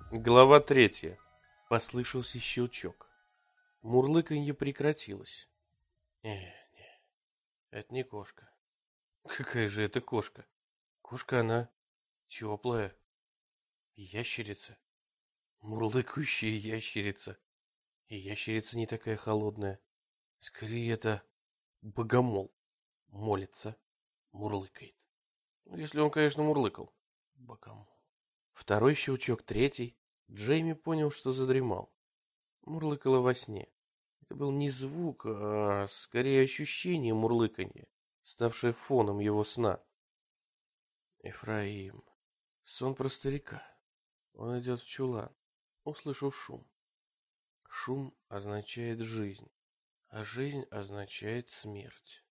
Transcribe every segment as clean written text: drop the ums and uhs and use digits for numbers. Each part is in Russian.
Глава 3. Послышался щелчок. Мурлыканье прекратилось. Не, это не кошка. Какая же это кошка? Кошка она теплая. Ящерица. Мурлыкающая ящерица. И ящерица не такая холодная. Скорее это богомол. Молится, мурлыкает. Ну, если он, конечно, мурлыкал. Богомол. Второй щелчок, третий. Джейми понял, что задремал. Мурлыкало во сне. Это был не звук, а скорее ощущение мурлыканья, ставшее фоном его сна. Ефраим. Сон про старика. Он идет в чулан. Услышал шум. Шум означает жизнь, а жизнь означает смерть.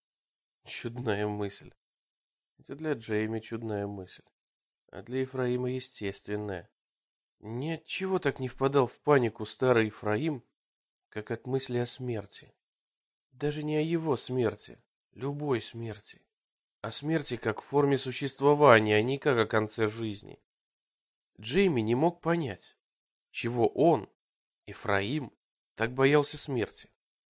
Чудная мысль. Это для Джейми чудная мысль, а для Ефраима естественная. Ни от чего так не впадал в панику старый Ефраим, как от мысли о смерти. Даже не о его смерти, любой смерти. О смерти как форме существования, а не как о конце жизни. Джейми не мог понять, чего он, Ефраим, так боялся смерти.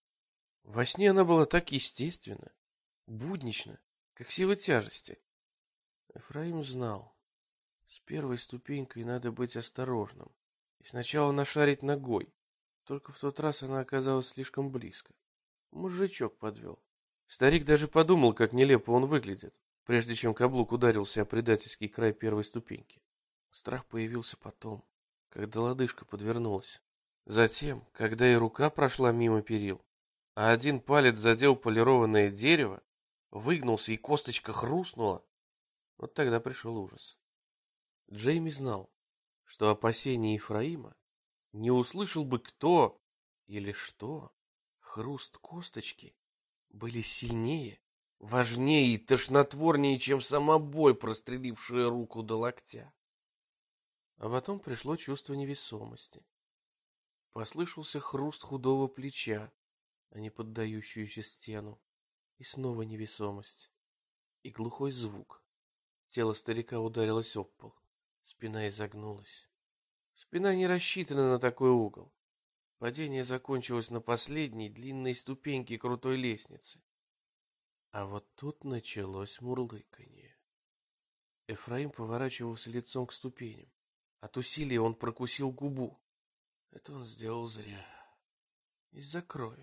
Во сне она была так естественна, буднична, как сила тяжести. Ефраим знал, с первой ступенькой надо быть осторожным и сначала нашарить ногой, только в тот раз она оказалась слишком близко. Мужичок подвел. Старик даже подумал, как нелепо он выглядит, прежде чем каблук ударился о предательский край первой ступеньки. Страх появился потом, когда лодыжка подвернулась. Затем, когда и рука прошла мимо перил, а один палец задел полированное дерево, выгнулся и косточка хрустнула, вот тогда пришел ужас. Джейми знал, что опасения Ефраима не услышал бы кто или что. Хруст косточки были сильнее, важнее и тошнотворнее, чем сама боль, прострелившая руку до локтя. А потом пришло чувство невесомости. Послышался хруст худого плеча, а не поддающуюся стену. И снова невесомость. И глухой звук. Тело старика ударилось об пол. Спина изогнулась. Спина не рассчитана на такой угол. Падение закончилось на последней длинной ступеньке крутой лестницы. А вот тут началось мурлыканье. Ефраим поворачивался лицом к ступеням. От усилия он прокусил губу. Это он сделал зря. Из-за крови.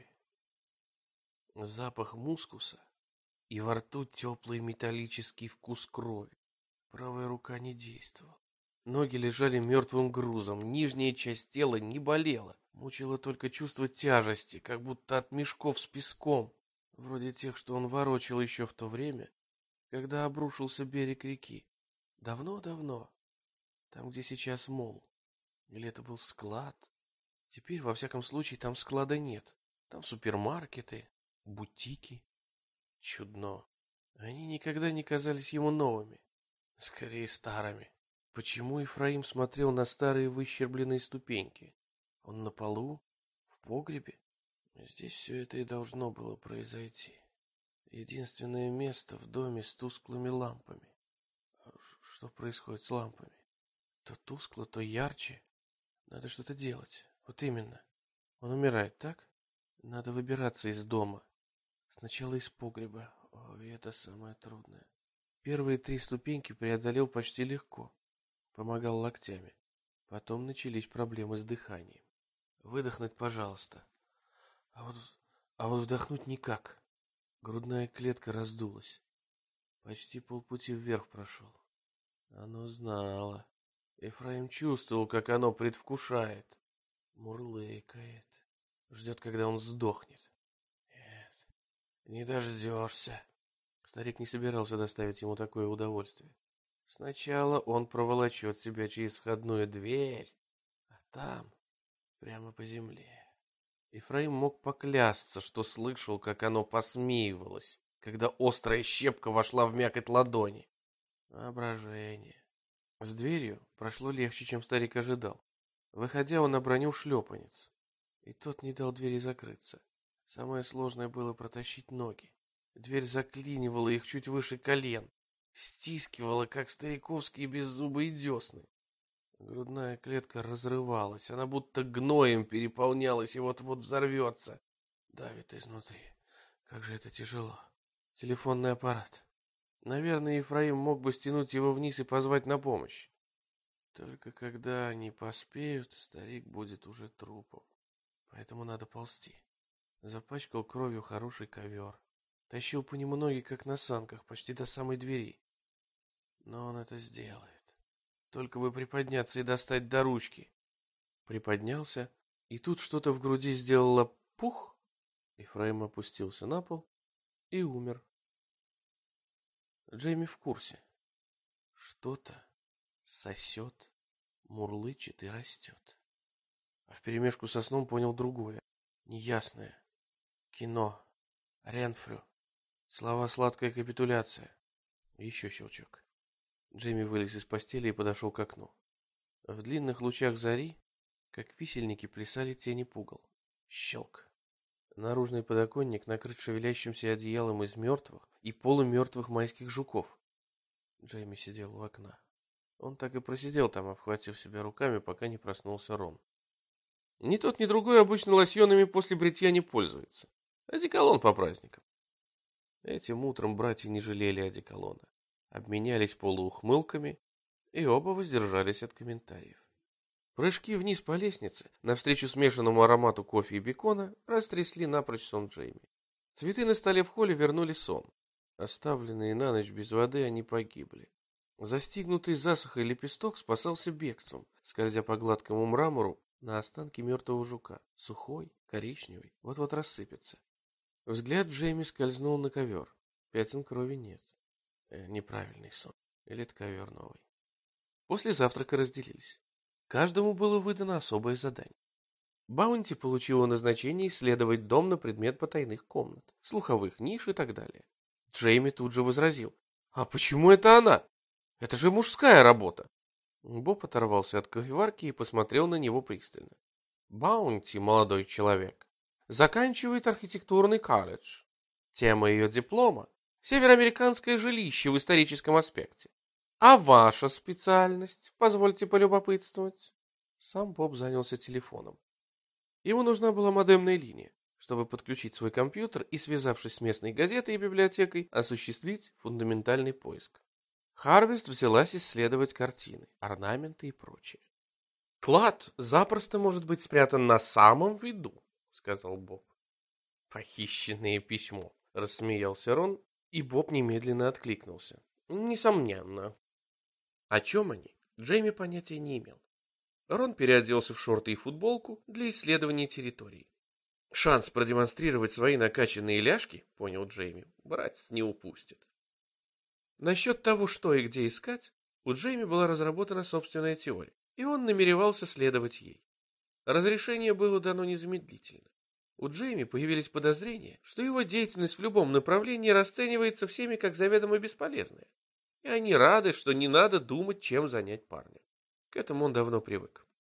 Запах мускуса и во рту теплый металлический вкус крови. Правая рука не действовала. Ноги лежали мертвым грузом, нижняя часть тела не болела. Мучило только чувство тяжести, как будто от мешков с песком, вроде тех, что он ворочал еще в то время, когда обрушился берег реки. Давно-давно, там, где сейчас мол. Или это был склад? Теперь, во всяком случае, там склада нет. Там супермаркеты, бутики. Чудно. Они никогда не казались ему новыми. Скорее, старыми. Почему Ефраим смотрел на старые выщербленные ступеньки? Он на полу? В погребе? Здесь все это и должно было произойти. Единственное место в доме с тусклыми лампами. Что происходит с лампами? То тускло, то ярче. Надо что-то делать. Вот именно. Он умирает, так? Надо выбираться из дома. Сначала из погреба. О, и это самое трудное. Первые 3 ступеньки преодолел почти легко. Помогал локтями. Потом начались проблемы с дыханием. Выдохнуть, пожалуйста. А вот, а вот вдохнуть никак. Грудная клетка раздулась. Почти полпути вверх прошел. Оно знало. Ефраим чувствовал, как оно предвкушает. Мурлыкает. Ждет, когда он сдохнет. Нет, не дождешься. Старик не собирался доставить ему такое удовольствие. Сначала он проволочет себя через входную дверь, а там, прямо по земле. Ефраим мог поклясться, что слышал, как оно посмеивалось, когда острая щепка вошла в мякоть ладони. Воображение. С дверью прошло легче, чем старик ожидал. Выходя, он обронил шлепанец, и тот не дал двери закрыться. Самое сложное было протащить ноги. Дверь заклинивала их чуть выше колен, стискивала, как стариковские беззубые десны. Грудная клетка разрывалась, она будто гноем переполнялась и вот-вот взорвется. Давит изнутри. Как же это тяжело. Телефонный аппарат. Наверное, Ефраим мог бы стянуть его вниз и позвать на помощь. Только когда они поспеют, старик будет уже трупом. Поэтому надо ползти. Запачкал кровью хороший ковер. Тащил по нему ноги, как на санках, почти до самой двери. Но он это сделает. Только бы приподняться и достать до ручки. Приподнялся, и тут что-то в груди сделало пух. Ефраим опустился на пол и умер. Джейми в курсе. Что-то сосет, мурлычет и растет. А вперемешку со сном понял другое, неясное. Кино, Ренфрю, слова «сладкая капитуляция». Еще щелчок. Джейми вылез из постели и подошел к окну. В длинных лучах зари, как висельники, плясали тени пугал. Щелк. Наружный подоконник накрыт шевелящимся одеялом из мертвых и полумертвых майских жуков. Джейми сидел у окна. Он так и просидел там, обхватив себя руками, пока не проснулся Рон. Ни тот, ни другой обычно лосьонами после бритья не пользуется. Одеколон по праздникам. Этим утром братья не жалели одеколона. Обменялись полуухмылками, и оба воздержались от комментариев. Прыжки вниз по лестнице, навстречу смешанному аромату кофе и бекона, растрясли напрочь сон Джейми. Цветы на столе в холле вернули сон. Оставленные на ночь без воды, они погибли. Застигнутый засухой лепесток спасался бегством, скользя по гладкому мрамору на останки мертвого жука. Сухой, коричневый, вот-вот рассыпется. Взгляд Джейми скользнул на ковер. Пятен крови нет. Неправильный сон. Или это ковер новый. После завтрака разделились. Каждому было выдано особое задание. Баунти получила назначение исследовать дом на предмет потайных комнат, слуховых ниш и так далее. Джейми тут же возразил. «А почему это она? Это же мужская работа!» Боб оторвался от кофеварки и посмотрел на него пристально. «Баунти, молодой человек, заканчивает архитектурный колледж. Тема ее диплома – североамериканское жилище в историческом аспекте. А ваша специальность, позвольте полюбопытствовать?» Сам Боб занялся телефоном. Ему нужна была модемная линия, чтобы подключить свой компьютер и, связавшись с местной газетой и библиотекой, осуществить фундаментальный поиск. Харвест взялась исследовать картины, орнаменты и прочее. «Клад запросто может быть спрятан на самом виду», — сказал Боб. «Похищенное письмо», — рассмеялся Рон, и Боб немедленно откликнулся. «Несомненно». О чем они, Джейми понятия не имел. Рон переоделся в шорты и футболку для исследования территории. «Шанс продемонстрировать свои накачанные ляжки, — понял Джейми, — братец не упустит». Насчет того, что и где искать, у Джейми была разработана собственная теория, и он намеревался следовать ей. Разрешение было дано незамедлительно. У Джейми появились подозрения, что его деятельность в любом направлении расценивается всеми как заведомо бесполезная, и они рады, что не надо думать, чем занять парня. К этому он давно привык.